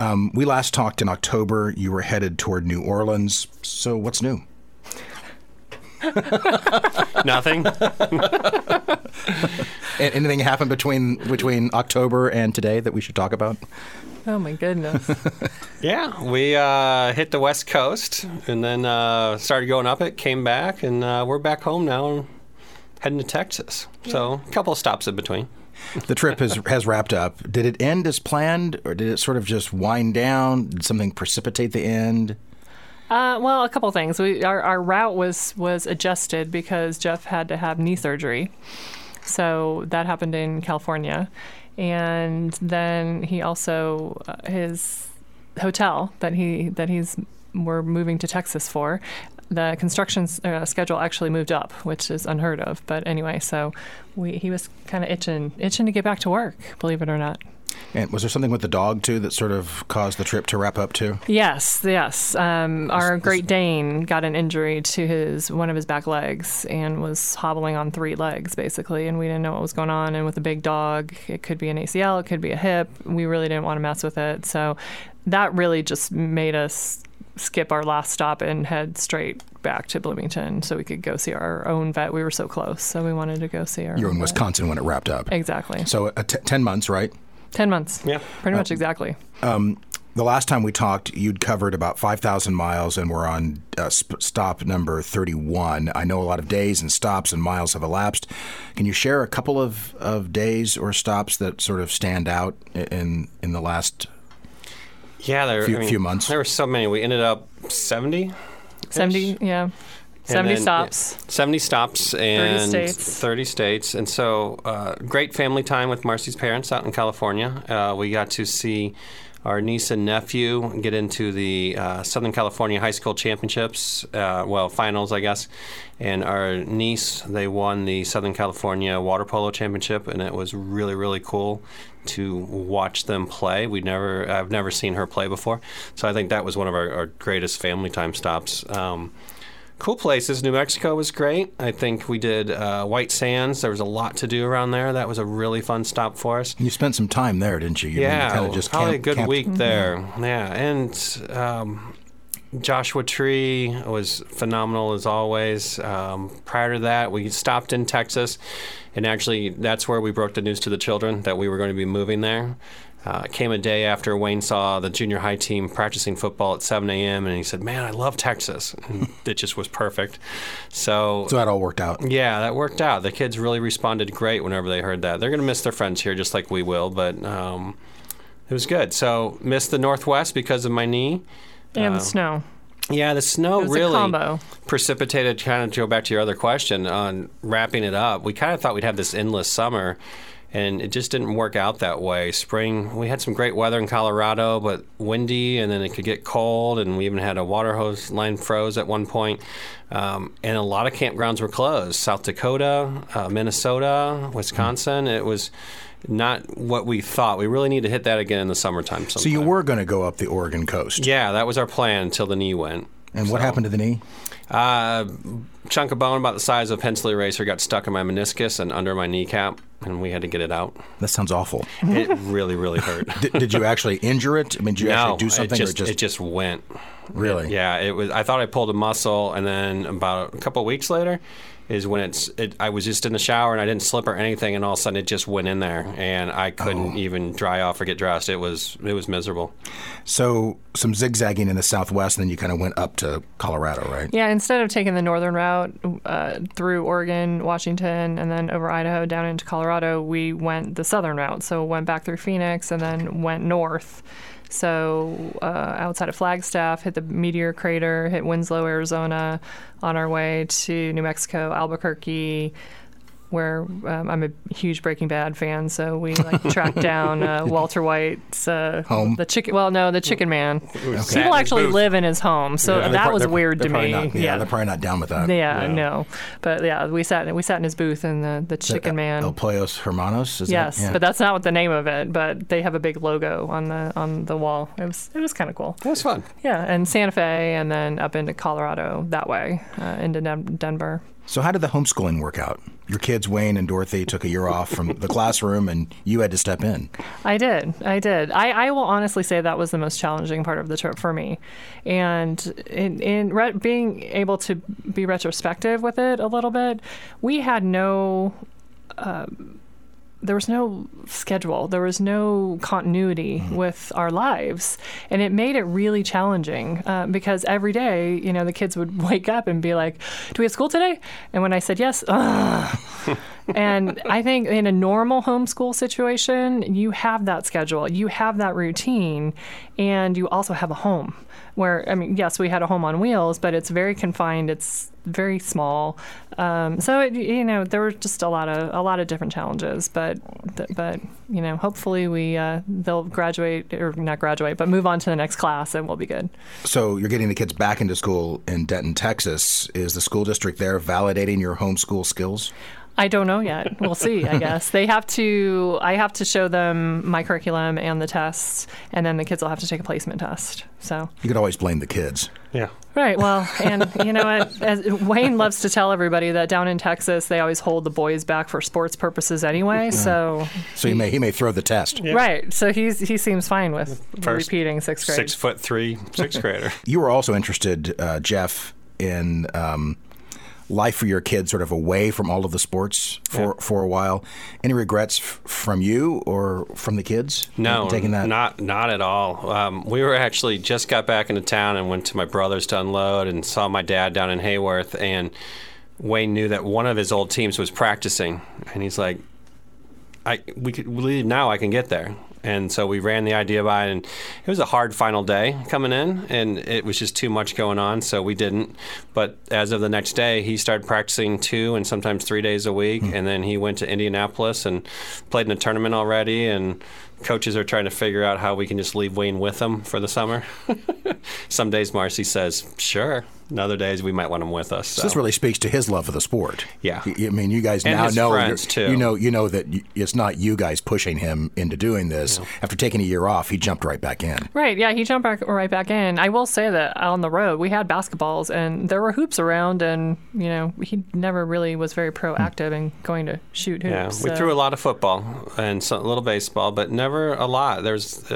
We last talked in October. You were headed toward New Orleans. So what's new? Nothing. Anything happened between October and today that we should talk about? Oh, my goodness. Yeah, we hit the West Coast and then started going up it, came back, and we're back home now and heading to Texas. So a couple of stops in between. The trip has wrapped up. Did it end as planned, or did it sort of just wind down? Did something precipitate the end? Well, a couple of things. Our route was adjusted because Jeff had to have knee surgery. So that happened in California. And then he also, his hotel that we're moving to Texas for, the construction schedule actually moved up, which is unheard of. But anyway, so he was kind of itching to get back to work, believe it or not. And was there something with the dog, too, that sort of caused the trip to wrap up, too? Yes. Our Great Dane got an injury to one of his back legs and was hobbling on 3 legs, basically, and we didn't know what was going on. And with a big dog, it could be an ACL, it could be a hip. We really didn't want to mess with it. So that really just made us skip our last stop and head straight back to Bloomington so we could go see our own vet. We were so close, so we wanted to go see our own vet. You were in Wisconsin when it wrapped up. Exactly. So 10 months, right? 10 months. Yeah. Pretty much exactly. The last time we talked, you'd covered about 5,000 miles and we're on stop number 31. I know a lot of days and stops and miles have elapsed. Can you share a couple of days or stops that sort of stand out in the last few months? There were so many. We ended up 70. 70, yeah. 70 stops. 70 stops and 30 states. And so great family time with Marcy's parents out in California. We got to see our niece and nephew get into the Southern California High School Championships, finals, I guess. And our niece, they won the Southern California Water Polo Championship, and it was really, really cool to watch them play. I've never seen her play before. So I think that was one of our greatest family time stops. Cool places. New Mexico was great. I think we did White Sands. There was a lot to do around there. That was a really fun stop for us. You spent some time there, didn't you? Probably a good week there. Yeah, and Joshua Tree was phenomenal as always. Prior to that, we stopped in Texas, and actually that's where we broke the news to the children that we were going to be moving there. It came a day after Wayne saw the junior high team practicing football at 7 a.m., and he said, "Man, I love Texas." And it just was perfect. So that all worked out? Yeah, that worked out. The kids really responded great whenever they heard that. They're going to miss their friends here just like we will, but it was good. So missed the Northwest because of my knee. And the snow. Yeah, the snow really precipitated, kind of to go back to your other question on wrapping it up. We kind of thought we'd have this endless summer, and it just didn't work out that way. Spring, we had some great weather in Colorado, but windy, and then it could get cold, and we even had a water hose line froze at one point. And a lot of campgrounds were closed. South Dakota, Minnesota, Wisconsin. It was not what we thought. We really need to hit that again in the summertime sometime. So you were going to go up the Oregon coast? Yeah, that was our plan until the knee went. And what happened to the knee? Chunk of bone about the size of a pencil eraser got stuck in my meniscus and under my kneecap, and we had to get it out. That sounds awful. It really, really hurt. Did you actually injure it? I mean, did you actually do something? It just went. Really? It was. I thought I pulled a muscle, and then about a couple of weeks later is when I was just in the shower and I didn't slip or anything, and all of a sudden it just went in there, and I couldn't even dry off or get dressed. It was miserable. So some zigzagging in the Southwest, and then you kind of went up to Colorado, right? Yeah, instead of taking the northern route through Oregon, Washington, and then over Idaho down into Colorado, we went the southern route. So went back through Phoenix and then went north. So outside of Flagstaff, hit the Meteor Crater, hit Winslow, Arizona, on our way to New Mexico, Albuquerque, where I'm a huge Breaking Bad fan, so we tracked down Walter White's home. The Chicken Man. Okay. People actually live in his home, so that was weird to me. They're probably not down with that. No. But yeah, we sat in his booth in the Chicken Man. El Pollos Hermanos. But that's not what the name of it. But they have a big logo on the wall. It was kind of cool. It was fun. Yeah, and Santa Fe, and then up into Colorado that way, into Denver. So how did the homeschooling work out? Your kids, Wayne and Dorothy, took a year off from the classroom, and you had to step in. I did. I will honestly say that was the most challenging part of the trip for me. And in being able to be retrospective with it a little bit, we had there was no schedule. There was no continuity with our lives. And it made it really challenging because every day, the kids would wake up and be like, do we have school today? And when I said yes, and I think in a normal homeschool situation, you have that schedule, you have that routine, and you also have a home where, yes, we had a home on wheels, but it's very confined. It's very small. So there were just a lot of different challenges, but hopefully they'll graduate, or not graduate, but move on to the next class, and we'll be good. So you're getting the kids back into school in Denton, Texas. Is the school district there validating your homeschool skills? I don't know yet. We'll see, I guess. I have to show them my curriculum and the tests, and then the kids will have to take a placement test. So you could always blame the kids. Yeah. Right. Well, and you know what? As Wayne loves to tell everybody that down in Texas, they always hold the boys back for sports purposes anyway. So he may throw the test. Yeah. Right. So he seems fine with repeating sixth grade. 6'3" sixth grader. You were also interested, Jeff, in life for your kids sort of away from all of the sports for a while. Any regrets from you or from the kids? No, taking that? Not at all. We were actually just got back into town and went to my brother's to unload and saw my dad down in Hayworth, and Wayne knew that one of his old teams was practicing, and he's like, we could leave now, I can get there. And so we ran the idea by it, and it was a hard final day coming in, and it was just too much going on, so we didn't. But as of the next day, he started practicing 2 and sometimes 3 days a week, and then he went to Indianapolis and played in a tournament already, and coaches are trying to figure out how we can just leave Wayne with them for the summer. Some days Marcy says, sure. And other days we might want him with us. So this really speaks to his love of the sport. Yeah. You guys and now his know friends too. You know that it's not you guys pushing him into doing this. Yeah. After taking a year off, he jumped right back in. Right. Yeah, he jumped right back in. I will say that on the road we had basketballs and there were hoops around, and he never really was very proactive in going to shoot hoops. Yeah, we threw a lot of football and a little baseball, but never a lot. There's.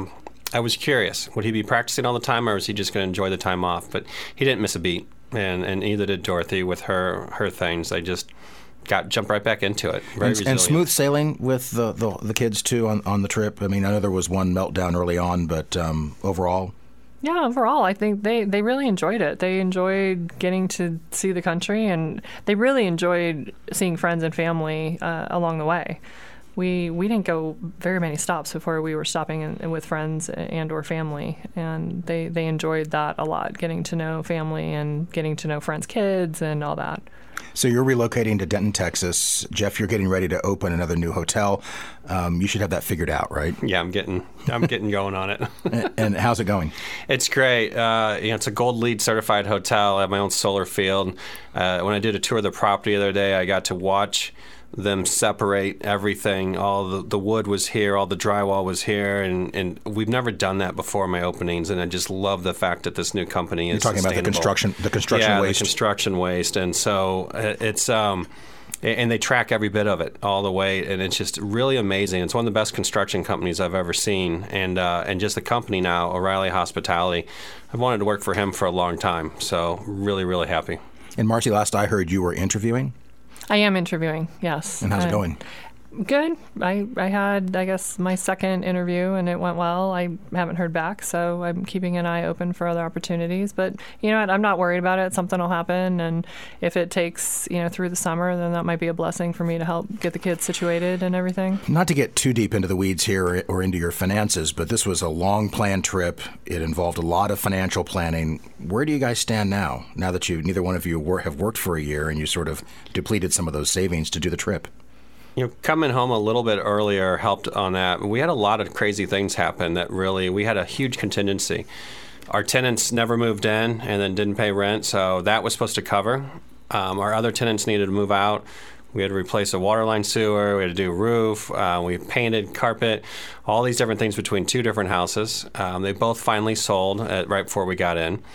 I was curious, would he be practicing all the time, or was he just going to enjoy the time off? But he didn't miss a beat, and neither did Dorothy with her things. They just jumped right back into it. Very resilient. And smooth sailing with the kids, too, on the trip? I know there was one meltdown early on, but overall? Yeah, overall, I think they really enjoyed it. They enjoyed getting to see the country, and they really enjoyed seeing friends and family along the way. We didn't go very many stops before we were stopping with friends and or family, and they enjoyed that a lot, getting to know family and getting to know friends' kids and all that. So you're relocating to Denton, Texas. Jeff, you're getting ready to open another new hotel. You should have that figured out, right? Yeah, I'm getting going on it. And how's it going? It's great. It's a Gold LEED certified hotel. I have my own solar field. When I did a tour of the property the other day, I got to watch them separate everything. All the wood was here, all the drywall was here, and we've never done that before in my openings, and I just love the fact that this new company is talking about the construction waste. The construction waste, and so it's and they track every bit of it all the way, and it's just really amazing. It's one of the best construction companies I've ever seen, and just the company now, O'Reilly Hospitality. I've wanted to work for him for a long time, so really, really happy. And Marcy, last I heard, you were interviewing? I am interviewing, yes. And how's it going? Good. I had, I guess, my second interview, and it went well. I haven't heard back, so I'm keeping an eye open for other opportunities. But you know what? I'm not worried about it. Something will happen, and if it takes through the summer, then that might be a blessing for me to help get the kids situated and everything. Not to get too deep into the weeds here or into your finances, but this was a long planned trip. It involved a lot of financial planning. Where do you guys stand now that neither one of you have worked for a year and you sort of depleted some of those savings to do the trip? Coming home a little bit earlier helped on that. We had a lot of crazy things happen that we had a huge contingency. Our tenants never moved in and then didn't pay rent, so that was supposed to cover. Our other tenants needed to move out. We had to replace a water line sewer. We had to do a roof. We painted carpet, all these different things between 2 different houses. They both finally sold right before we got in.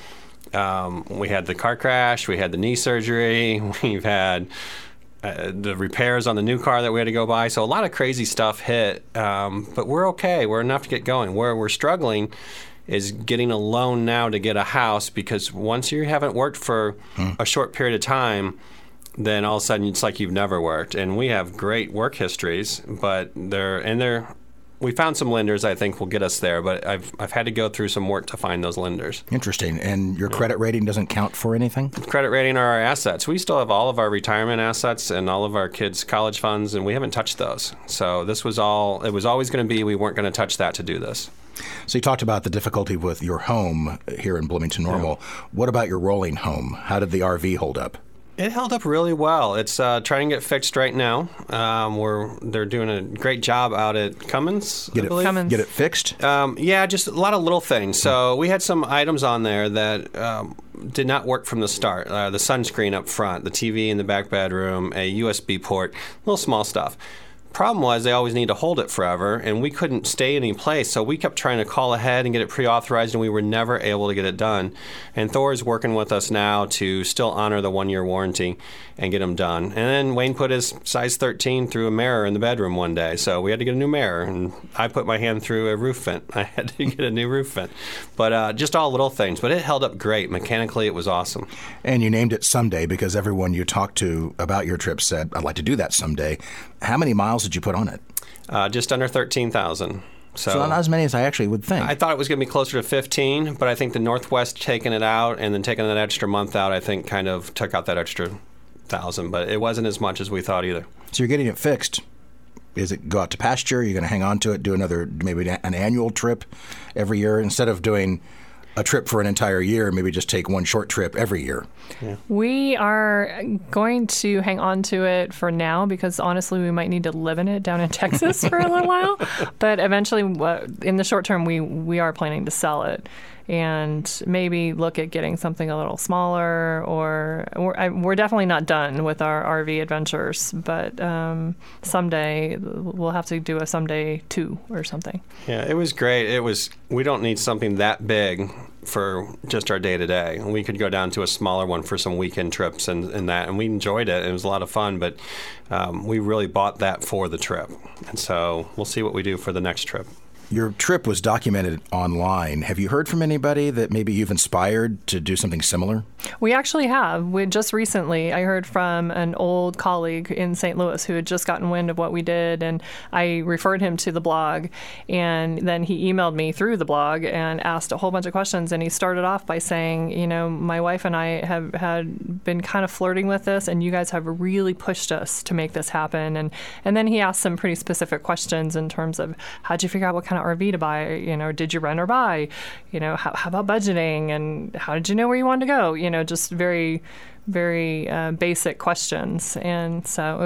We had the car crash. We had the knee surgery. We've had the repairs on the new car that we had to go buy. So a lot of crazy stuff hit, but we're okay. We're enough to get going. Where we're struggling is getting a loan now to get a house, because once you haven't worked for a short period of time, then all of a sudden it's like you've never worked. And we have great work histories, but we found some lenders I think will get us there, but I've had to go through some work to find those lenders. Interesting. And your credit rating doesn't count for anything? Credit rating are our assets. We still have all of our retirement assets and all of our kids' college funds, and we haven't touched those. So it was always going to be, we weren't going to touch that to do this. So you talked about the difficulty with your home here in Bloomington Normal. Yeah. What about your rolling home? How did the RV hold up? It held up really well. It's trying to get fixed right now. They're doing a great job out at Cummins. Get it fixed? Yeah, just a lot of little things. So we had some items on there that did not work from the start. The sunscreen up front, the TV in the back bedroom, a USB port, little small stuff. Problem was they always need to hold it forever, and we couldn't stay any place, so we kept trying to call ahead and get it pre-authorized, and we were never able to get it done. And Thor's working with us now to still honor the 1-year warranty and get them done. And then Wayne put his size 13 through a mirror in the bedroom one day, so we had to get a new mirror, and I put my hand through a roof vent. I had to get a new roof vent. But just all little things, but it held up great. Mechanically, it was awesome. And you named it Someday because everyone you talked to about your trip said, I'd like to do that someday. How many miles did you put on it? Just under 13,000. So not as many as I actually would think. I thought it was going to be closer to 15, but I think the Northwest taking it out and then taking that extra month out, I think kind of took out that extra 1,000. But it wasn't as much as we thought either. So you're getting it fixed. Is it go out to pasture? Are you going to hang on to it, do another, maybe an annual trip every year instead of doing a trip for an entire year, maybe just take one short trip every year? Yeah. We are going to hang on to it for now because honestly we might need to live in it down in Texas for a little while. But eventually, in the short term, we are planning to sell it and maybe look at getting something a little smaller. Or we're definitely not done with our RV adventures, but someday we'll have to do a someday 2 or something. Yeah, it was great. We don't need something that big for just our day-to-day. We could go down to a smaller one for some weekend trips and that, and we enjoyed it. It was a lot of fun, but we really bought that for the trip. And so we'll see what we do for the next trip. Your trip was documented online. Have you heard from anybody that maybe you've inspired to do something similar? We actually have. Just recently, I heard from an old colleague in St. Louis who had just gotten wind of what we did, and I referred him to the blog, and then he emailed me through the blog and asked a whole bunch of questions, and he started off by saying, my wife and I had been kind of flirting with this, and you guys have really pushed us to make this happen. And then he asked some pretty specific questions in terms of, how'd you figure out what kind of RV to buy? Did you rent or buy? How about budgeting? And how did you know where you wanted to go? Just very, very basic questions. And so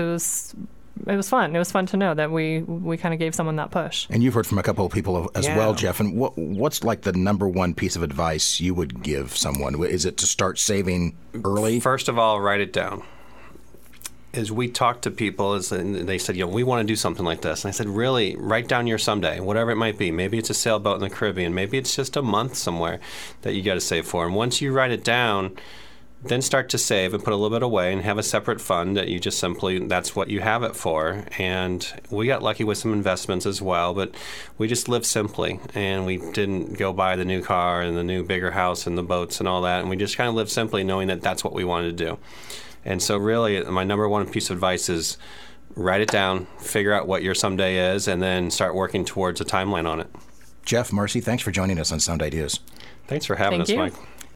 it was fun. It was fun to know that we kind of gave someone that push. And you've heard from a couple of people as well, Jeff. And what's like the number one piece of advice you would give someone? Is it to start saving early? First of all, write it down. As we talked to people, and they said, we want to do something like this. And I said, really, write down your someday, whatever it might be. Maybe it's a sailboat in the Caribbean. Maybe it's just a month somewhere that you got to save for. And once you write it down, then start to save and put a little bit away and have a separate fund that you just simply, that's what you have it for. And we got lucky with some investments as well, but we just lived simply. And we didn't go buy the new car and the new bigger house and the boats and all that. And we just kind of lived simply knowing that that's what we wanted to do. And so really, my number one piece of advice is write it down, figure out what your someday is, and then start working towards a timeline on it. Jeff, Marcy, thanks for joining us on Sound Ideas. Thanks for having us, Mike.